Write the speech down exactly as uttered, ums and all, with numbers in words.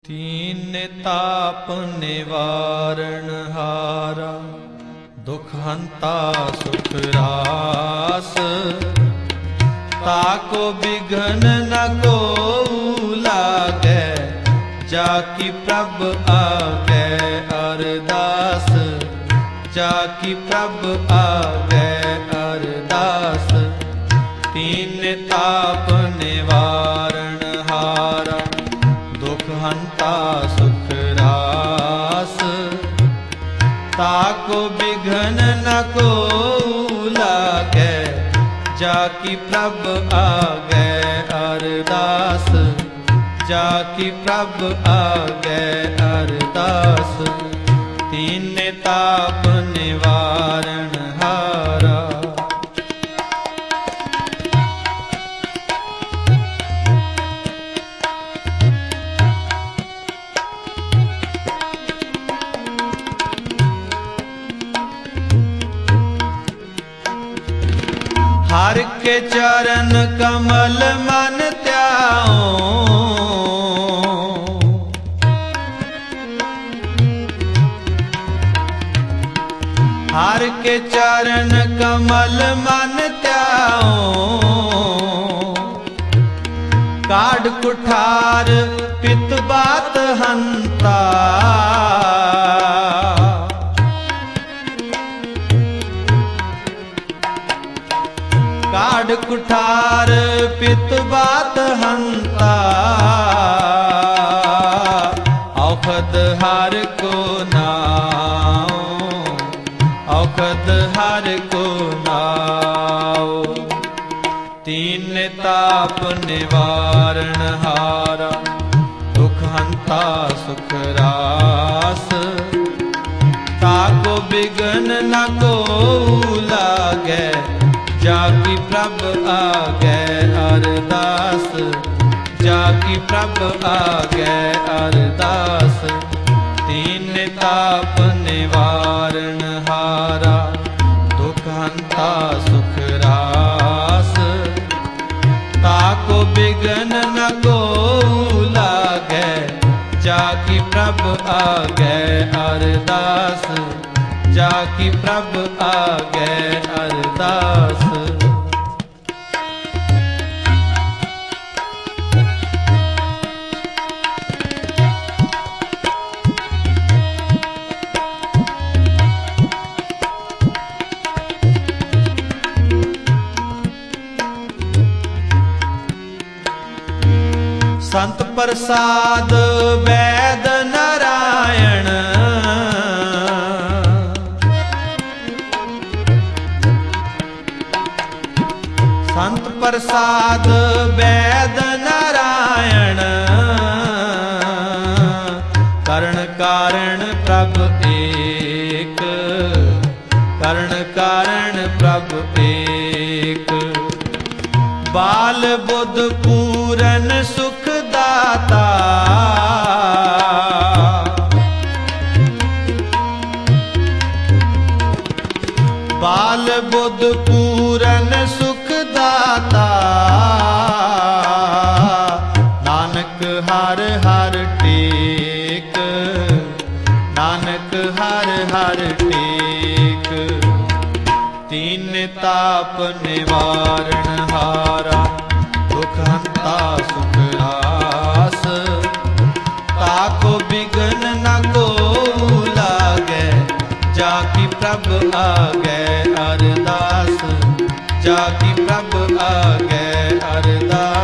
तीन ताप निवारण हारा, दुख हंता सुख रास। ताको बिघन न को लागे, जाकी प्रभ आगे अरदास। जाकी प्रभ आगे अरदास। तीन ताप निवारण हारा, दुख हंता सुख रास। ताको बिघन न को लागे, जाकी प्रभ आगे अरदास। जाकी प्रभ आगे अरदास। तीन ताप निवारण हारा। हर के चरण कमल मन त्याओ, हर के चरण कमल मन त्याओ। काढ़ कुठार पित बात हंता, काढ़ कुठार पित बात हंता। औखद हार को नाओ, औखद हार को नाओ। तीन ताप निवारण हारा, दुख हंता सुख रास। ताको बिघन न को लागे, जाकी प्रभ आगे अरदास। जाकी प्रभ आगे अरदास। तीन ताप निवारण हारा, दुख हंता सुख रास। ताको बिघन न को लागे, जाकी प्रभ आगे अरदास। जाकी प्रभ आगे अरदास। संत प्रसाद वैद नारायण, संत प्रसाद वैद नारायण। करण कारण प्रभ एक, करण कारण प्रभ एक। बाल बुध पूरन सुख दाता, बाल बुध पूरन सुख दाता। नानक हर हर टेक, नानक हर हर टेक। तीन ताप निवारण हारा, दुख हंता सुख रास। ताको बिघन न को लागे, जाकी प्रभ आगे अरदास। जाकी प्रभ आगे अरदास।